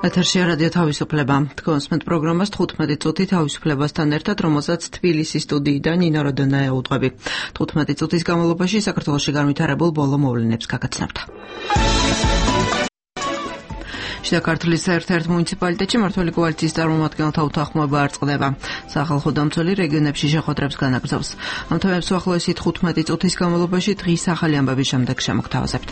ეთერშია რადიო თავისუფლება. თქვენს პროგრამას 15 წუთი თავისუფლებასთან ერთად, რომელსაც თბილისის სტუდიიდან ნინო როდონაია უძღვები. 15 წუთის განმავლობაში საქართველოში განვითარებულ ბოლო მოვლენებს გაგაცნობთ. შიდა ქართლის ერთ-ერთ მუნიციპალიტეტში მმართველი კოალიციის წარმომადგენელთა უთანხმოება არ წყდება. სახალხო დამცველი რეგიონებში შეხვედრებს განაგრძობს. ამ თემებს უახლოესი 15 წუთის განმავლობაში დღის ახალი ამბების შემდეგ შემოგთავაზებთ.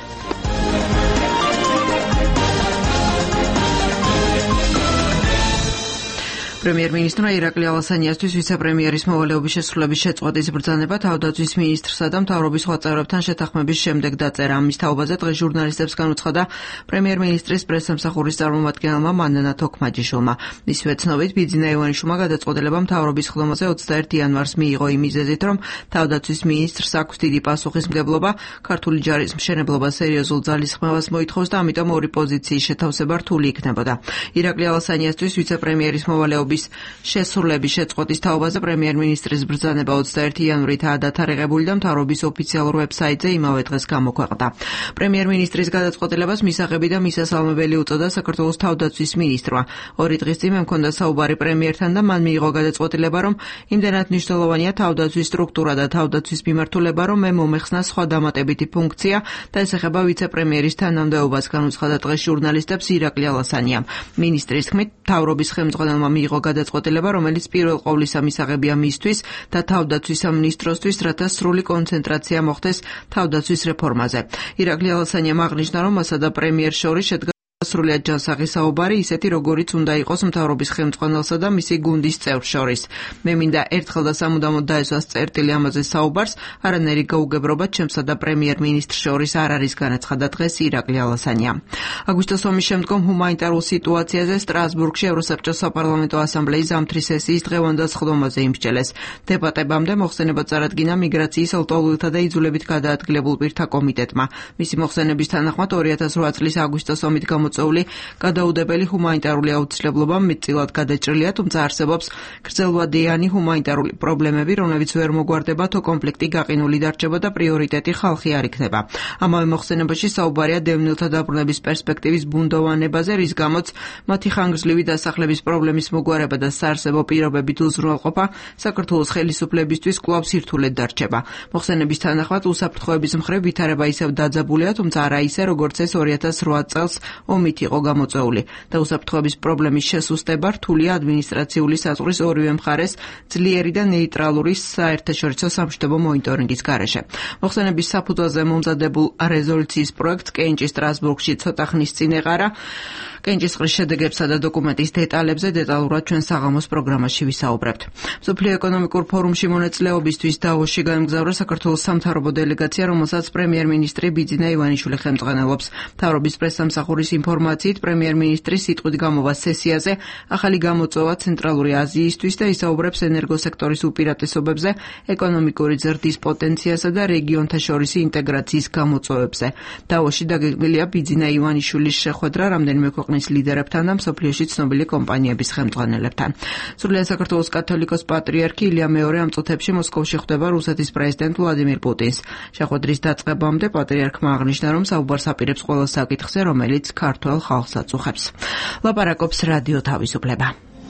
პრემიერ-მინისტრმა ირაკლი ალასანიასთვის ვიცე-პრემიერის მოვალეობის შესრულების შეწყვეტის ბრძანება თავდაცვის მინისტრსა და მთავრობის სხვა წევრებთან შეთანხმების შემდეგ დაწერა. ამის თაობაზე დღეს ჟურნალისტებს განუცხადა პრემიერ-მინისტრის პრესსამსახურის წარმომადგენელმა მანანა თოქმაჯიშვილმა. მისივე ცნობით, ბიძინა ივანიშვილმა გადაწყვეტილება მთავრობის ხდომაზე 21 იანვარს მიიღო იმ მიზეზით, რომ თავდაცვის მინისტრს აქვს დიდი პასუხისმგებლობა, ქართული ჯარის მშენებლობა სერიოზულ ძალისხმევას მოითხოვს და ამიტომ ორი პოზიციის შეთავსება რთული იქნებოდა. ირაკლი ალასანიასთვის ვიცე-პრემიერის მოვალეობის შესრულების შეწყვეტის თაობაზე პრემიერ-მინისტრის ბრძანება 21 იანვრითაა დათარიღებული და მთავრობის ოფიციალურ ვებსაიტზე იმავე დღეს გამოქვეყნდა. პრემიერ-მინისტრის გადაწყვეტილებას მისაღები და მისასალმებელი უწოდა საქართველოს თავდაცვის მინისტრმა. 2 დღის წინ მე მქონდა საუბარი პრემიერთან და მან მიიღო გადაწყვეტილება, რომ იმდენად მნიშვნელოვანია თავდაცვის სტრუქტურა და თავდაცვის მიმართულება, რომ მე მომეხსნა სხვა დამატებითი ფუნქცია და ეს ეხება ვიცე-პრემიერის თანამდებობას, განუცხადა დღეს ჟურნალისტებს ირაკლი ალასანიამ. მინისტრის თქმით, მთავრობის ხელმძღვანელმა მიიღო გადაწყვეტილება, რომელიც პირველ ყოვლისა მისაღებია მისთვის და თავდაცვის სამინისტროსთვის, რათა სრული კონცენტრაცია მოხდეს თავდაცვის რეფორმაზე. ირაკლი ალასანიამ აღნიშნა, რომ მასა და პრემიერს შორის შედგა სრულიად ჯანსაღი საუბარი, ისეთი როგორიც უნდა იყოს მთავრობის ხელმძღვანელსა და მისი გუნდის წევრს შორის. მე მინდა ერთხელ და სამუდამოდ დაესვას წერტილი ამაზე საუბარს, არანაირი გაუგებრობა ჩემსა და პრემიერ-მინისტრს შორის არ არის, განაცხადა დღეს ირაკლი ალასანიამ. აგვისტოს ომის შემდგომ ჰუმანიტარულ სიტუაციაზე სტრასბურგში ევროსაბჭოს საპარლამენტო ასამბლეის ზამთრის სესიის დღევანდელ სხდომაზე იმსჯელეს. დებატებამდე მოხსენება წარადგინა მიგრაციის ლტოლვილთა და იძულებით გადაადგილებულ პირთა კომიტეტმა. მისი მოხსენების თანახმად 2008 წლის აგვისტოს ომით გადაუდებელი ჰუმანიტარული აუცილებლობა მეტწილად გადაჭრილია, თუმცა არსებობს გრძელვადიანი ჰუმანიტარული პრობლემები, რომლებიც ვერ მოგვარდება, თუ კონფლიქტი გაყინული დარჩება და პრიორიტეტი ხალხი არ იქნება. ამავე მოხსენებაში საუბარია დევნილთა დაბრუნების პერსპექტივის ბუნდოვანებაზე, რის გამოც მათი ხანგრძლივი დასახლების პრობლემის მოგვარება და საარსებო პირობებით უზრუნველყოფა საქართველოს ხელისუფლებისთვის კვლავ სირთულედ დარჩება. მოხსენების თანახმად უსაფრთხოების მხრივ ვითარება ისევ დაძაბულია, თუმცა არა ისე, როგორც ეს 2008 წელს ომით იყო გამოწვეული და უსაფრთხოების პრობლემის შესუსტება რთულია ადმინისტრაციული საზღვრის ორივე მხარეს ძლიერი და ნეიტრალური საერთაშორისო სამშვიდობო მონიტორინგის გარეშე. მოხსენების საფუძველზე მომზადებულ რეზოლუციის პროექტს კენჭი სტრასბურგში ცოტა ხნის წინ ეყარა. კენჭისყრის შედეგებსა და დოკუმენტის დეტალებზე დეტალურად ჩვენ საღამოს პროგრამაში ვისაუბრებთ. მსოფლიო ეკონომიკურ ფორუმში მონაწილეობისთვის დავოსში გაემგზავრა საქართველოს სამთავრობო დელეგაცია, რომელსაც პრემიერ-მინისტრი ბიძინა ივანიშვილი ხელმძღვანელობს. მთავრობის პრესსამსახურის ინფორმაციით, პრემიერ-მინისტრი სიტყვით გამოვა სესიაზე ახალი გამოწვევა ცენტრალური აზიისთვის და ისაუბრებს ენერგოსექტორის უპირატესობებზე, ეკონომიკური ზრდის პოტენციალსა და რეგიონთა შორისი ინტეგრაციის გამოწვევებზე. დავოსში დაგეგმილია ბიძინა ივანიშვილის შეხვედრა რამდენიმე ქვეყნის ლიდერებთან და მსოფლიოში ცნობილი კომპანიების ხელმძღვანელებთან. სრულიად საქართველოს კათოლიკოს პატრიარქი ილია მეორე ამ წუთებში მოსკოვში ხვდება რუსეთის პრეზიდენტ ვლადიმირ პუტინს. შეხვედრის დაწყებამდე პატრიარქმა აღნიშნა, რომ საუბარს აპირებს ყველა საკითხზე, რომელიც ქართველ ხალხს აწუხებს. ლაპარაკობს რადიო თავისუფლება.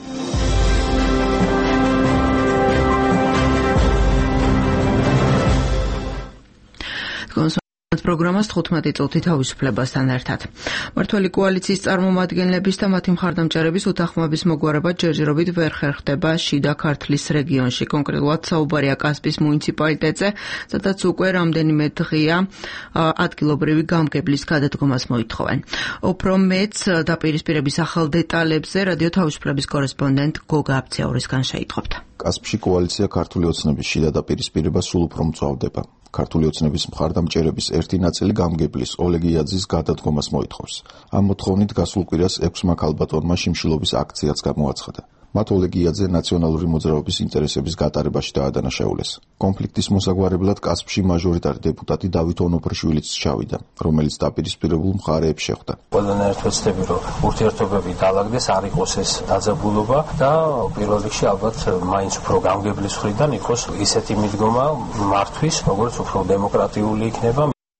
პროგრამას 15 წუთი თავისუფლებასთან ერთად. მმართველი კოალიციის წარმომადგენლების და მათი მხარდამჭერების უთანხმოების მოგვარება ჯერჯერობით ვერ ხერხდება შიდა ქართლის რეგიონში. კონკრეტულად საუბარია კასპის მუნიციპალიტეტზე, სადაც უკვე რამდენიმე დღეა ადგილობრივი გამგებლის გადადგომას მოითხოვენ. უფრო მეც დაპირისპირების ახალ დეტალებზე რადიო თავისუფლების კორესპონდენტ გოგა აბცეურისგან შეიტყობთ. კასპში კოალიცია ქართული ოცნების შიდა დაპირისპირება სულ უფრო მწვავდება. ქართული ოცნების მხარდამჭერების ერთი ნაწილი გამგებლის ოლეგ იაძის გადადგომას მოითხოვს. ამ მოთხოვნით გასულ კვირას 6 ქალბატონმა შიმშილობის აქციაც გამოაცხადა. მათ ოლეგ იაძე ნაციონალური მოძრაობის ინტერესების გატარებაში დაადანაშაულეს. კონფლიქტის მოსაგვარებლად კასპში მაჟორიტარი დეპუტატი დავით ონოფრიშვილიც ჩავიდა, რომელიც დაპირისპირებულ მხარეებს შეხვდა. ყველანაირად ვეცდები, რომ ურთიერთობები დაალაგდეს, არ იყოს ეს დაძაბულობა და პირველ რიგში ალბათ მაინც უფრო გამგებლის მხრიდან იყოს ისეთი მიდგომა მართვის, როგორც უფრო დემოკრატიული იქნება.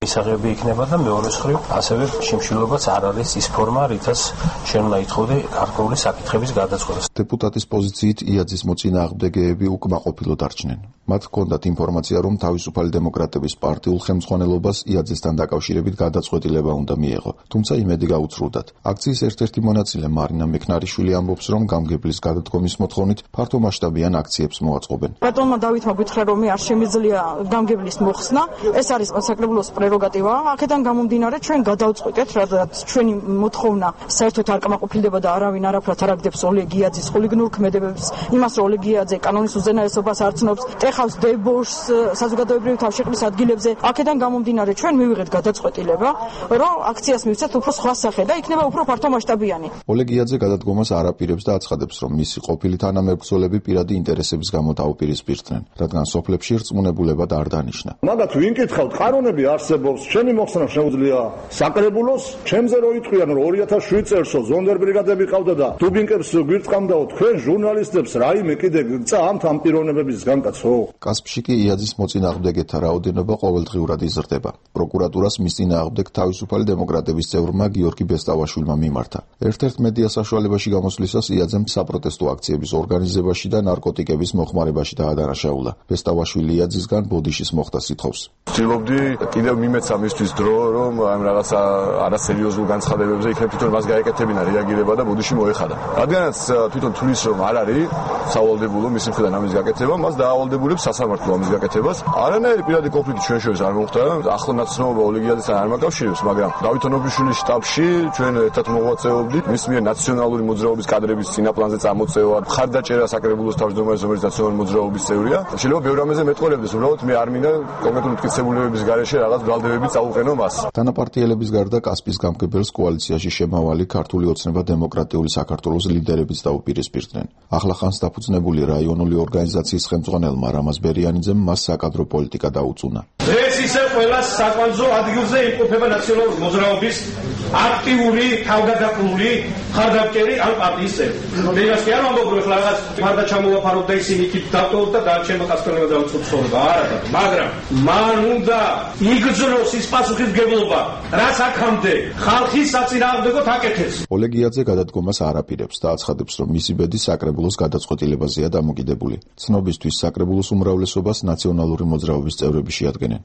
მისაღები იქნება და მეორე მხრივ ასევე შიმშილობაც არ არის ის ფორმა, რითაც შენ უნდა ითხოვდე ქართული საკითხების გადაწყვეტას. დეპუტატის პოზიციით იაძის მოწინააღმდეგეები უკმაყოფილო დარჩნენ. მათ ჰქონდათ ინფორმაცია, რომ თავისუფალი დემოკრატების პარტიულ ხელმძღვანელობას იაძესთან დაკავშირებით გადაწყვეტილება უნდა მიეღო, თუმცა იმედი გაუცრუდათ. აქციის ერთ-ერთი მონაწილე მარინა მექნარიშვილი ამბობს, რომ გამგებლის გადადგომის მოთხოვნით ფართომასშტაბიან აქციებს მოაწყობენ. ბატონმა დავითმა გითხრა, რომ არ შემიძლია გამგებლის მოხსნა, ეს არის საკრებულოს პრეროგატივა. აქედან გამომდინარე, ჩვენ გადავწყვეტეთ, რადგან ჩვენი მოთხოვნა საერთოდ არ კმაყოფილდება და არავინ არაფრად არ აგდებს ოლეგ იაძის ხულიგნურ ქმედებებს, იმას, რომ ოლეგ იაძე კანონის უზენაესობას არ ცნობს, ტეხავს დებორს საზოგადოებრივი თავშეყრის ადგილებზე. აქედან გამომდინარე, ჩვენ მივიღეთ გადაწყვეტილება, რომ აქციას მივცეთ უფრო სხვა სახე და იქნება უფრო ფართომასშტაბიანი. ოლეგ იაძე გადადგომას არ აპირებს და აცხადებს, რომ მისი ყოფილი თანამებრძოლები პირადი ინტერესების გამო დაუპირისპირდნენ, რადგან სოფლებში რწმუნებულებად არ დანიშნა. მაგათ ვინ კითხავთ, ყანონები არსებობს, ჩემი მოხსნა შეუძლია საკრებულოს, ჩემზე რო იტყვიან, რომ 2007 წელსო ზონდერ ბრიგადები ყავდა და დუბინკებს გვირწყამდაო, თქვენ ჟურნალისტებს რაიმე კიდე გწა ამ პიროვნებების განკაცო. კასპში კი იაძის მოწინააღმდეგეთა რაოდენობა ყოველდღიურად იზრდება. პროკურატურას მის წინააღმდეგ თავისუფალი დემოკრატების წევრმა გიორგი ბესტავაშვილმა მიმართა. ერთ-ერთ მედია საშუალებაში გამოსვლისას იაძემ საპროტესტო აქციების ორგანიზებაში და ნარკოტიკების მოხმარებაში დაადანაშაულა. ბესტავაშვილი იაძისგან ბოდიშის მოხდა სიტყავს. ვცდილობდი კიდევ მიმეცა მისთვის დრო, რომ ამ რაღაცა არასერიოზულ განცხადებებზე იქნებ თვითონ მას გაეკეთებინა რეაგირება და ბოდიში მოეხადა. რადგანაც თვითონ თulis რომ არ არის სავალდებულო მისი მხრიდან ამის გაკეთება, მას დაავალდებულებს სასამართლო ამის გაკეთებას. არანაირი პირადი კონფლიქტი ჩვენ შორის არ მოხდა. ახლო ნაცნობა ოლეგ იაძესთან არ მაკავშირებს, მაგრამ დავით ონოფრიშვილის შტაბში ჩვენ ერთად მოღვაწეობდით. მის მიერ ნაციონალური მოძრაობის კადრების წინაპლანზე წამოწევა, მხარდაჭერა საკრებულოს თავმჯდომარის, რომელიც ნაციონალური მოძრაობის წევრია. შეიძლება ბევრ რამეზე მეტყოლებდეს, უბრალოდ მე არ მინდა კონკრეტული მტკიცებულებების გარეშე რაღაც ბრალდებები წაუყენო მას. თანაპარტიელების გარდა კასპის გამგებელს კოალიციაში შემავალი ქართული ოცნება დემოკრატიული საქართველოს ლიდერებიც დაუპირისპირდნენ. ახლახანს დაფუძნებული რაიონული ორგანიზაციის ხელმძღვანელმა რამაზ ბერიანიძემ მას საკადრო პოლიტიკა დაუწუნა. ეს ისე ყველა საკვანძო ადგილზე იმყოფება ნაციონალური მოძრაობის აქტიური თავგადასავლური მხარდამჭერი ან პარტიის წევრი. მეgas კი არ ვამბობ, რომ ახლა რაღაც მარდა ჩამოვაფაროთ და ისინი იქით დავტოვოთ და დარჩება კასპერმა დაუწუწორება. არა, მაგრამ მან უნდა იგრძნოს ის პასუხისმგებლობა, რაც აქამდე ხალხის საწინააღმდეგოდ აკეთეს. ოლეგ იაძე გადადგომას არ აპირებს და აცხადებს, რომ მისი ბედი საკრებულოს გადაწყვეტილებაზეა დამოკიდებული. ცნობისთვის საკრებულოს უმრავლესობას ნაციონალური მოძრაობის წევრები შეადგენენ.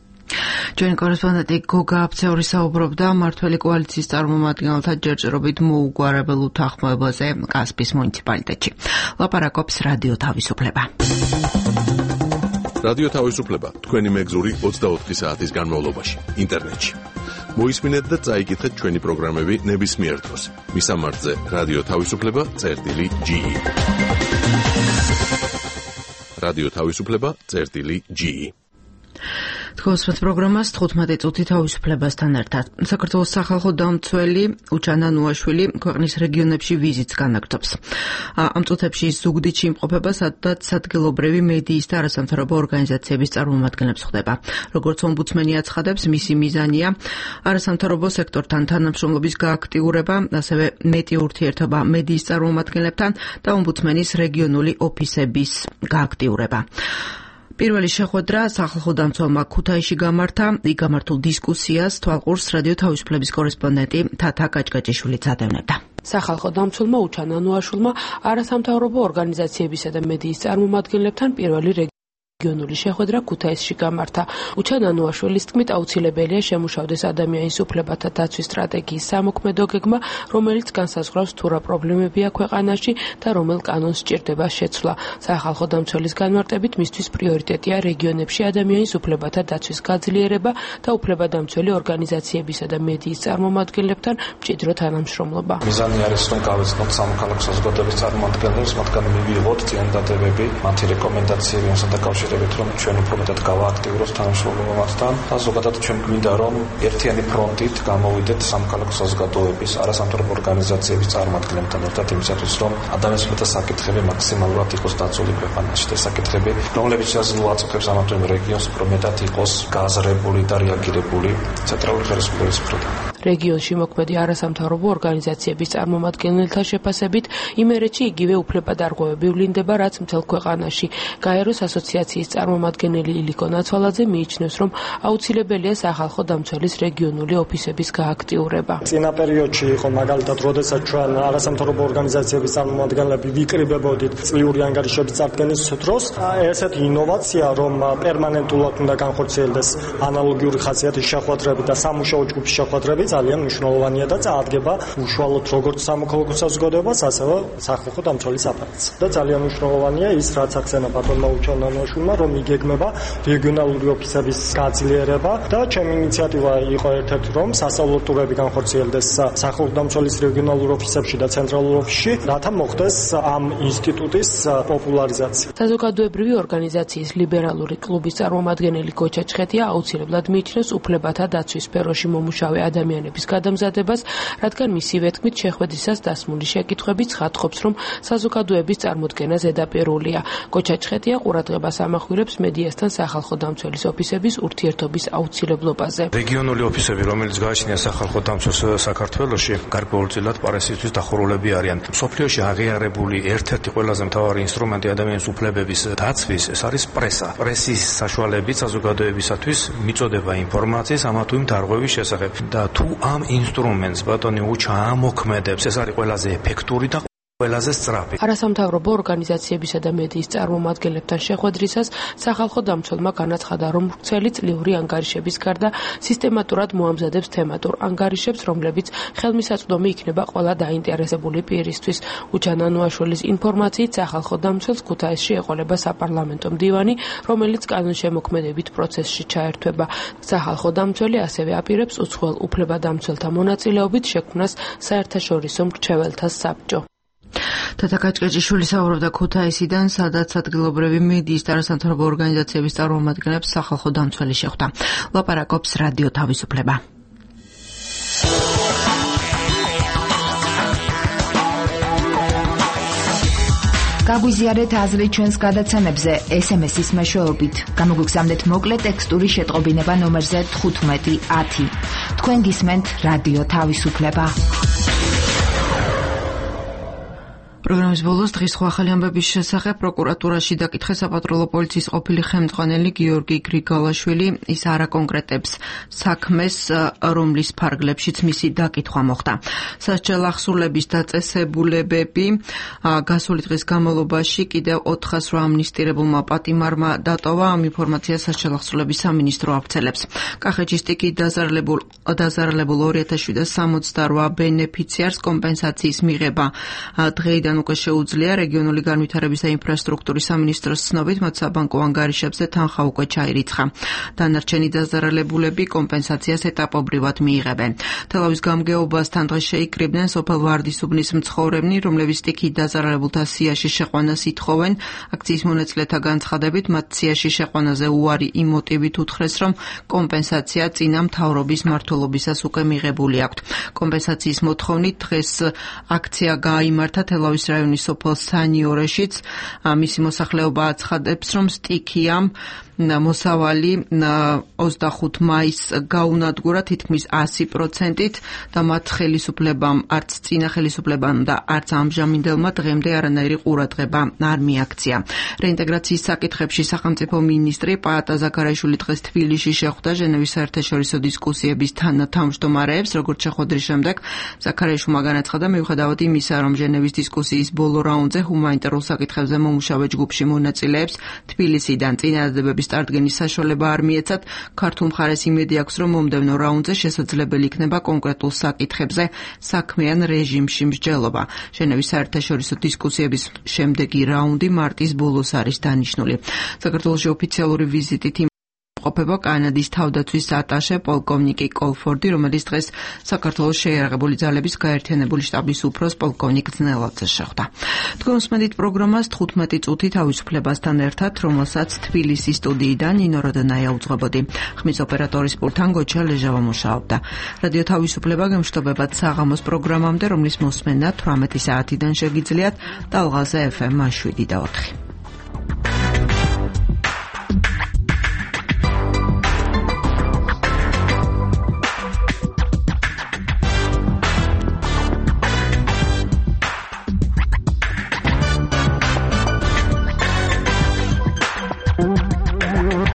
ჩვენი კორესპონდენტი გოგა აფცეული საუბრობდა მმართველი კოალიციის წარმომადგენელთა ჯერჯერობით მოუგვარებელ უთანხმოებაზე კასპის მუნიციპალიტეტში. ლაპარაკობს რადიო თავისუფლება. რადიო თავისუფლება თქვენი მეგზური 24 საათის განმავლობაში ინტერნეტში. მოისმინეთ და წაიკითხეთ ჩვენი პროგრამები ნებისმიერ დროს. მისამართზე რადიო თავისუფლება.ge. რადიო თავისუფლება.ge. თქვენს პროგრამას 15 წუთი თავისუფლებასთან ერთად. საქართველოს სახალხო დამცველი უჩანა ნუაშვილი ქვეყნის რეგიონებში ვიზიტს განაგრძობს. ამ წუთებში ზუგდიდში იმყოფება, სადაც ადგილობრივი მედიის და არასამთავრობო ორგანიზაციების წარმომადგენლებს ხვდება. როგორც ომბუდსმენი აცხადებს, მისი მიზანია არასამთავრობო სექტორთან თანამშრომლობის გააქტიურება, ასევე მეტი ურთიერთობა მედიის წარმომადგენლებთან და ომბუდსმენის რეგიონული ოფისების გააქტიურება. პირველი შეხვედრა სახალხო დამცველმა ქუთაისში გამართა. იქ გამართულ დისკუსიას თვალყურს რადიო თავისუფლების კორესპონდენტი თათა კაჭკაჭიშვილიც ადევნებდა. სახალხო დამცველმა უჩანა ნუაშვილმა არასამთავრობო ორგანიზაციებისა და მედიის წარმომადგენლებთან პირველი რეგიონული შეხვედრა ქუთაისში გამართა. უჩანა ნუაშვილის თქმით, აუცილებელია შემუშავდეს ადამიანის უფლებათა დაცვის სტრატეგიის სამოქმედო გეგმა, რომელიც განსაზღვრავს თუ რა პრობლემებია ქვეყანაში და რომელ კანონს სჭირდება შეცვლა. სახალხო დამცველის განმარტებით, მისთვის პრიორიტეტია რეგიონებში ადამიანის უფლებათა დაცვის გაძლიერება და უფლებადამცველი ორგანიზაციებისა და მედიის წარმომადგენლებთან მჭიდრო თანამშრომლობა. მიზანი არის, რომ გავეცნოთ სამოქალაქო საზოგადოების წარმომადგენლებს, მათგან მივიღოთ წინადადებები, მათი რეკომენდაციები ამასთან დაკავშირებით, რომ ჩვენ უფრო მეტად გავააქტიუროთ თანამშრომლობა მათთან და ზოგადად ჩვენ გვინდა, რომ ერთიანი ფრონტით გამოვიდეთ სამოქალაქო საზოგადოების, არასამთავრობო ორგანიზაციების წარმომადგენლებთან ერთად იმისათვის, რომ ადამიანის უფლებათა საკითხები მაქსიმალურად იყოს დაცული ქვეყანაში და საკითხები, რომლებიც შეაძლოა ამათვე რეგიონს უფრო მეტად იყოს გააზრებული და რეაგირებული ცენტრალური ხელისუფლების მხრიდან. რეგიონში მოქმედი არასამთავრობო ორგანიზაციების წარმომადგენელთა შეფასებით, იმერეთში იგივე უფლებადარღვევები ვლინდება, რაც მთელ ქვეყანაში. გაეროს ასოციაციის წარმომადგენელი ილიკო ნაცვალაძე მიიჩნევს, რომ აუცილებელია სახალხო დამცველის რეგიონული ოფისების გააქტიურება. წინა პერიოდში იყო მაგალითად, როდესაც ჩვენ არასამთავრობო ორგანიზაციების წარმომადგენლები ვიკრიბებოდით წლიური ანგარიშების წარდგენის დროს, ესეთი ინოვაცია, რომ პერმანენტულად უნდა განხორციელდეს ანალოგიური ხასიათის შეხვედრები და სამუშაო ჯგუფის შეხვედრები ძალიან მნიშვნელოვანია და წარადგება უშუალოდ როგორც სამოქალაქო საზოგადოებას, ასევე სახალხო დამცველის აპარატს. და ძალიან მნიშვნელოვანია ის, რაც ახსენა ბატონმა უჩანანოაშვილმა, რომ იგეგმება რეგიონალური ოფისების გაძლიერება და ჩემი ინიციატივა იყო ერთ-ერთი, რომ სასწავლო ტურები განხორციელდეს სახალხო დამცველის რეგიონალურ ოფისებში და ცენტრალურ ოფისში, რათა მოხდეს ამ ინსტიტუტის პოპულარიზაცია. საზოგადოებრივი ორგანიზაციის ლიბერალური კლუბის წარმომადგენელი გოჩა ჩხეტია აუცილებლად მიიჩნევს უფლებათა დაცვის სფეროში მომუშავე ადამიანების გადამზადებას, რადგან მისივე თქმით შეხვედრისას დასმული შეკითხვები ცხადყოფს, რომ საზოგადოების წარმოდგენა ზედაპირულია. გოჩა ჩხეტია ყურადღებას ამახვილებს მედიასთან სახალხო დამცველის ოფისების ურთიერთობის აუცილებლობაზე. რეგიონული ოფისები, რომელიც გააჩნია სახალხო დამცველს საქართველოში, გარკვეულწილად პარასიტისთვის დახურულები არიან. მსოფლიოში აღიარებული ერთ-ერთი ყველაზე მთავარი ინსტრუმენტი ადამიანის უფლებების დაცვის ეს არის პრესა. პრესის საშუალებით საზოგადოებისათვის მიწოდება ინფორმაციის ამა თუ იმ დარღვევის შესახებ და თუ ამ ინსტრუმენტს ბატონი უჩა ამოქმედებს, ეს არის ყველაზე ეფექტური და ყველაზე სწრაფი. არასამთავრობო ორგანიზაციებისა და მედიის წარმომადგენლებთან შეხვედრისას სახალხო დამცველმა განაცხადა, რომ ვრცელი წლიური ანგარიშების გარდა სისტემატურად მოამზადებს თემატურ ანგარიშებს, რომლებიც ხელმისაწვდომი იქნება ყველა დაინტერესებული პირისთვის. უჩანანოაშვილის ინფორმაციით სახალხო დამცველს ქუთაისში ეყოლება საპარლამენტო მდივანი, რომელიც კანონშემოქმედებით პროცესში ჩაერთვება. სახალხო დამცველი ასევე აპირებს უცხოელ უფლებადამცველთა მონაწილეობით შექმნას საერთაშორისო მრჩეველთა საბჭო. თათა კაჭკაჭიშვილი საუბრობდა ქუთაისიდან, სადაც ადგილობრივი მედიის და არასამთავრობო ორგანიზაციების წარმომადგენლებს სახალხო დამცველი შეხვდა. ლაპარაკობს რადიო თავისუფლება. გაგვიზიარეთ აზრი ჩვენს გადაცემებზე SMS-ის მეშვეობით. გამოგვიგზავნეთ მოკლე ტექსტური შეტყობინება ნომერზე 1510. თქვენ გისმენთ რადიო თავისუფლება. პროგრამის ბოლოს დღის სხვა ახალი ამბების შესახებ პროკურატურაში დაკითხეს საპატრულო პოლიციის ყოფილი ხელმძღვანელი გიორგი გრიგალაშვილი. ის არაკონკრეტებს საქმეს, რომლის ფარგლებშიც მისი დაკითხვა მოხდა. სასჯელ ახსულების დაწესებულებები გასული დღის განმავლობაში კიდევ 408 ამნისტირებულმა პატიმარმა დატოვა. ამ ინფორმაციას სასჯელ ახსულების სამინისტრო ავრცელებს. კახეთში სტიკი დაზარალებულ 2768 ბენეფიციარს კომპენსაციის მიღება დღეიდან უკვე შეუძლია. რეგიონული განვითარების და ინფრასტრუქტურის სამინისტროს ცნობით, მათ საბანკო ანგარიშებზე თანხა უკვე ჩაირიცხა. დანარჩენი დაზარალებულები კომპენსაციას ეტაპობრივად მიიღებენ. თელავის გამგეობასთან დღეს შეიკრიბნენ სოფელ ვარდისუბნის მცხოვრებნი, რომლებიც სტიქით დაზარალებულთა სიაში შეყვანას ითხოვენ. აქციის მონაწილეთა განცხადებით, მათ სიაში შეყვანაზე უარი იმ მოტივით უთხრეს, რომ კომპენსაცია წინა მთავრობის მმართველობისას უკვე მიღებული აქვთ. კომპენსაციის მოთხოვნით დღეს აქცია გაიმართა თელავის რაიონის სოფელ სანიორეშიც. მისი მოსახლეობა აცხადებს, რომ სტიქიამ მოსავალი 25 მაისს გაუნადგურა თითქმის 100%-ით და მათ ხელისუფლებამ, არც წინა ხელისუფლებამ და არც ამჟამინდელმა დღემდე არანაირი ყურადღება არ მიაქცია. რეინტეგრაციის საკითხებში სახელმწიფო მინისტრი პაატა ზაქარაიშვილი დღეს თბილისში შეხვდა ჟენევის საერთაშორისო დისკუსიების თანამშრომლებს. როგორც შეხვედრის შემდეგ ზაქარაიშვილმა განაცხადა, მიუხედავად იმისა, რომ ჟენევის დისკუსიის ბოლო რაუნდზე ჰუმანიტარულ საკითხებზე მომუშავე ჯგუფში მონაწილეებს თბილისიდან წინადადებების წარდგენის საშუალება არ მიეცათ, ქართულ მხარეს იმედი აქვს, რომ მომდევნო რაუნდზე შესაძლებელი იქნება კონკრეტულ საკითხებზე საქმიან რეჟიმში მსჯელობა. ჟენევის საერთაშორისო დისკუსიების შემდეგი რაუნდი მარტის ბოლოს არის დანიშნული. საქართველოში ოფიციალური ვიზიტით ყოფება კანადის თავდაცვის ატაშე პოლკოვნიკი კოლფორდი, რომელიც დღეს საქართველოს შეიარაღებული ძალების გაერთიანებული შტაბის უფროს პოლკოვნიკ ძნელაძე შეხვდა. თქვენ უსმენთ პროგრამას 15 წუთი თავისუფლებასთან ერთად, რომელსაც თბილისის სტუდიიდან ნინო როდანაია უძღვებოდი. ხმის ოპერატორის პულტთან გოჩა ლეჟავა მუშაობდა. რადიო თავისუფლება გემშვიდობებათ საღამოს პროგრამამდე, რომლის მოსმენა 18 საათიდან შეგიძლიათ ტალღაზე FM 7 და 4.